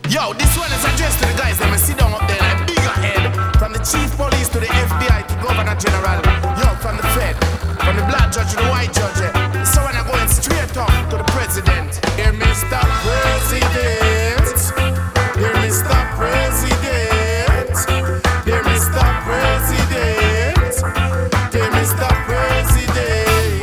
Yo, this one is addressed to the guys that may sit down up there like bigger head. From the chief police to the FBI to governor general. Yo, from the Fed, from the black judge to the white judge. So when I'm going straight up to the president. Dear Mr. President, dear Mr. President, dear Mr. President, dear Mr. President.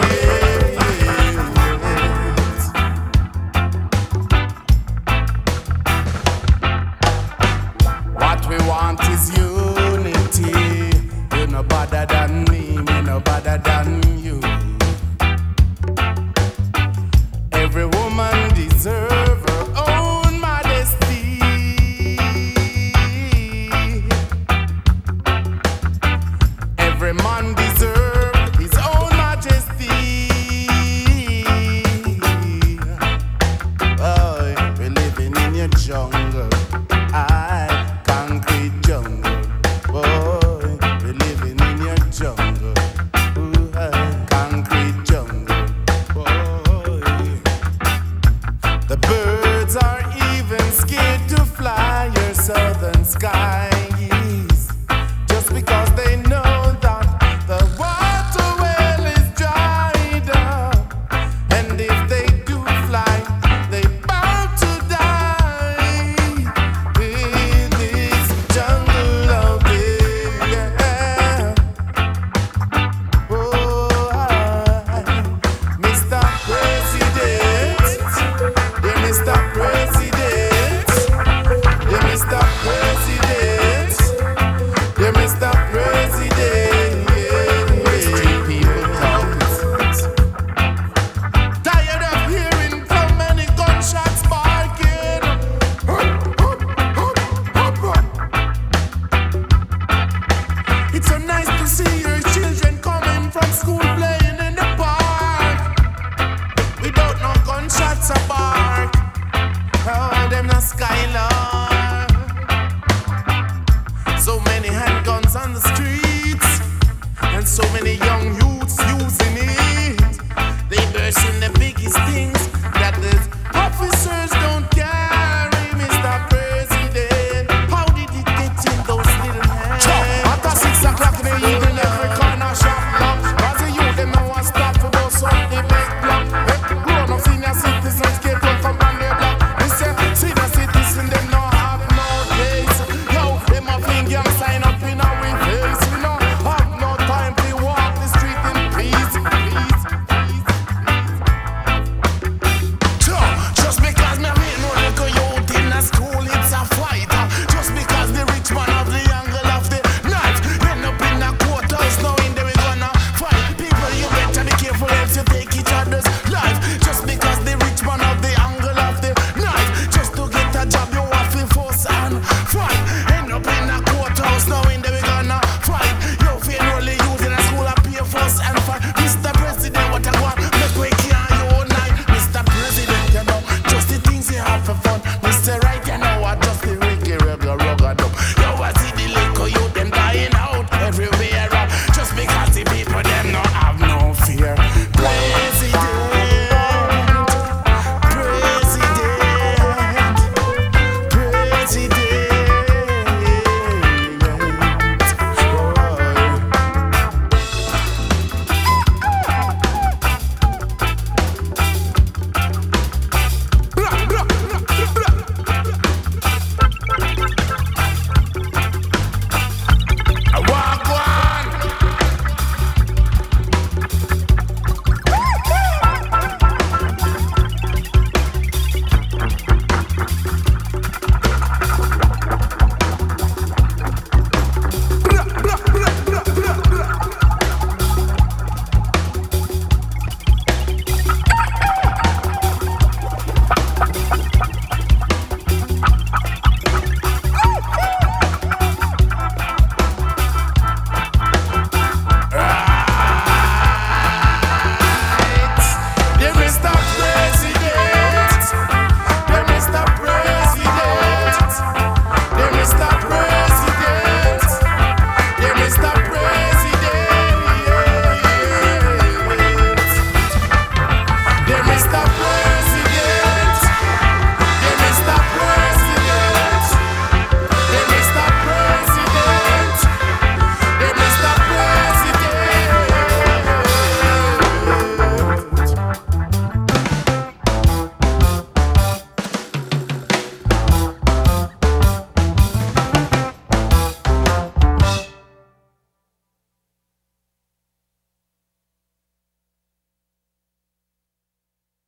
What we want is unity. You no better than me no better than you. Every woman deserves her own modesty. Every man deserves his own majesty. Oh, we're living in your jungle. Concrete jungle. Boy, we're living in your jungle. Ooh, concrete jungle. Boy, the bird.